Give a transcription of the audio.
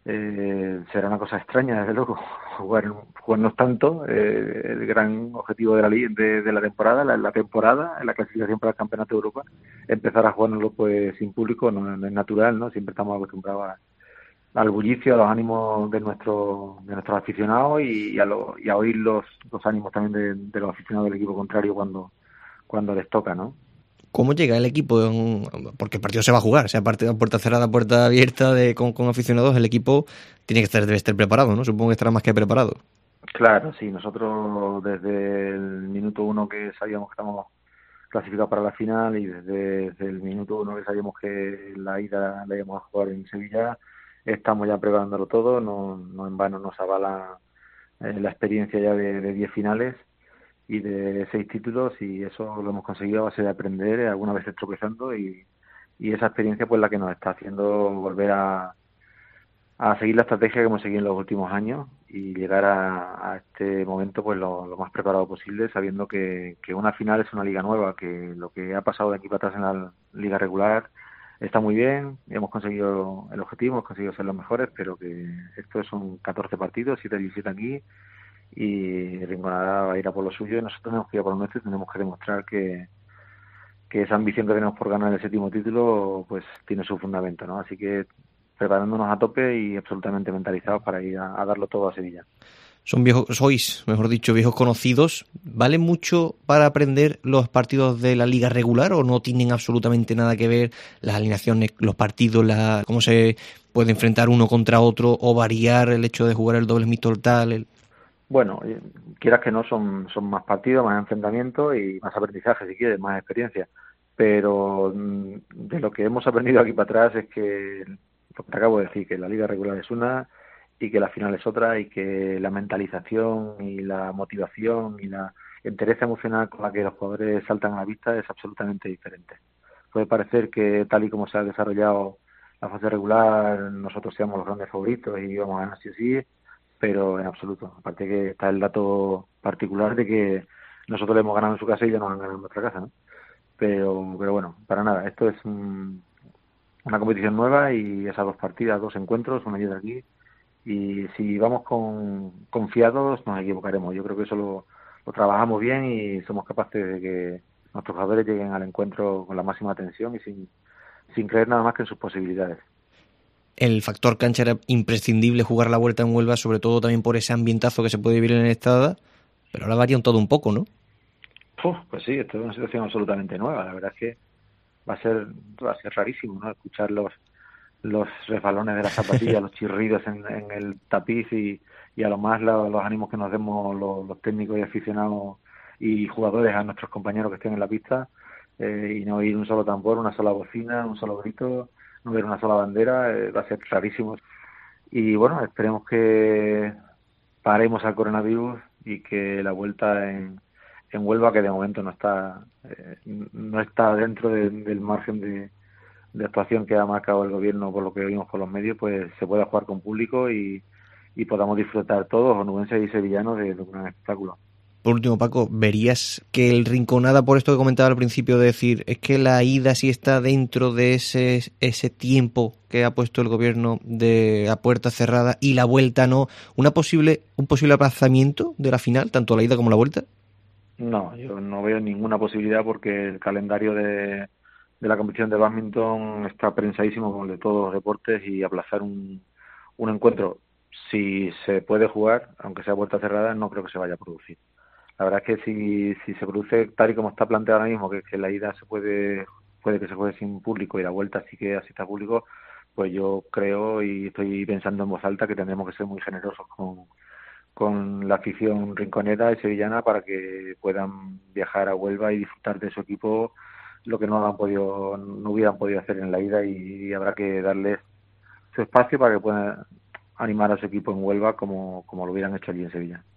Será una cosa extraña, desde luego, jugarnos tanto. El gran objetivo de de la temporada, en la clasificación para el Campeonato de Europa, empezar a jugárnoslo pues sin público no es natural, ¿no? Siempre estamos acostumbrados al bullicio, a los ánimos de nuestros aficionados y a oír los ánimos también de los aficionados del equipo contrario cuando les toca, ¿no? ¿Cómo llega el equipo? Porque el partido se va a jugar, sea partido a puerta cerrada, puerta abierta, con aficionados, el equipo debe estar preparado, ¿no? Supongo que estará más que preparado. Claro, sí, nosotros desde el minuto uno que sabíamos que estábamos clasificados para la final y desde el minuto uno que sabíamos que la ida la íbamos a jugar en Sevilla, estamos ya preparándolo todo, no en vano nos avala la experiencia ya de 10 finales y de 6 títulos, y eso lo hemos conseguido a base de aprender, algunas veces tropezando, y esa experiencia pues la que nos está haciendo volver a seguir la estrategia que hemos seguido en los últimos años y llegar a este momento pues lo más preparado posible, sabiendo que una final es una liga nueva, que lo que ha pasado de aquí para atrás en la liga regular está muy bien, hemos conseguido el objetivo, hemos conseguido ser los mejores, pero que esto son 14 partidos, 7 y 7 aquí, y Rinconada va a ir a por lo suyo y nosotros tenemos que ir a por lo nuestro y tenemos que demostrar que esa ambición que tenemos por ganar el séptimo título pues tiene su fundamento, ¿no? Así que preparándonos a tope y absolutamente mentalizados para ir a darlo todo a Sevilla. Sois, mejor dicho, viejos conocidos. ¿Vale mucho para aprender los partidos de la liga regular o no tienen absolutamente nada que ver las alineaciones, los partidos, cómo se puede enfrentar uno contra otro o variar el hecho de jugar el doble mixto tal? Bueno, quieras que no, son más partidos, más enfrentamientos y más aprendizaje, si quieres, más experiencia. Pero de lo que hemos aprendido aquí para atrás es que, lo que te acabo de decir, que la liga regular es una y que la final es otra, y que la mentalización y la motivación y la entereza emocional con la que los jugadores saltan a la vista es absolutamente diferente. Puede parecer que tal y como se ha desarrollado la fase regular, nosotros seamos los grandes favoritos y vamos a ganar sí o sí, pero en absoluto. Aparte que está el dato particular de que nosotros le hemos ganado en su casa y ellos nos han ganado en nuestra casa, ¿no? Pero bueno, para nada. Esto es una competición nueva y esas dos partidas, dos encuentros, una ayuda aquí. Y si vamos confiados, nos equivocaremos. Yo creo que eso lo trabajamos bien y somos capaces de que nuestros jugadores lleguen al encuentro con la máxima atención y sin creer nada más que en sus posibilidades. El factor cancha era imprescindible jugar la vuelta en Huelva, sobre todo también por ese ambientazo que se puede vivir en el Estada, pero ahora varía un todo un poco, ¿no? Pues sí, esto es una situación absolutamente nueva. La verdad es que va a ser rarísimo, ¿no? Escuchar los resbalones de las zapatillas, los chirridos en el tapiz y a lo más los ánimos que nos demos los técnicos y aficionados y jugadores a nuestros compañeros que estén en la pista, y no oír un solo tambor, una sola bocina, un solo grito, no ver una sola bandera, va a ser rarísimo. Y bueno, esperemos que paremos al coronavirus y que la vuelta en Huelva, que de momento no está dentro del margen de actuación que ha marcado el gobierno, por lo que vimos por los medios, pues se pueda jugar con público y podamos disfrutar todos, onubenses y sevillanos, de un gran espectáculo. Por último, Paco, ¿verías que el Rinconada, por esto que comentaba al principio, de decir, es que la ida sí está dentro de ese tiempo que ha puesto el gobierno de a puerta cerrada y la vuelta no, un posible aplazamiento de la final, tanto la ida como la vuelta? No, yo no veo ninguna posibilidad porque el calendario de la competición de bádminton está prensadísimo como el de todos los deportes, y aplazar un encuentro, si se puede jugar, aunque sea puerta cerrada, no creo que se vaya a producir. La verdad es que si se produce tal y como está planteado ahora mismo, que la ida puede que se juegue sin público y la vuelta sí que asista público, pues yo creo y estoy pensando en voz alta que tendremos que ser muy generosos con la afición rinconera y sevillana para que puedan viajar a Huelva y disfrutar de su equipo, lo que no hubieran podido hacer en la ida, y habrá que darles su espacio para que puedan animar a su equipo en Huelva como lo hubieran hecho allí en Sevilla.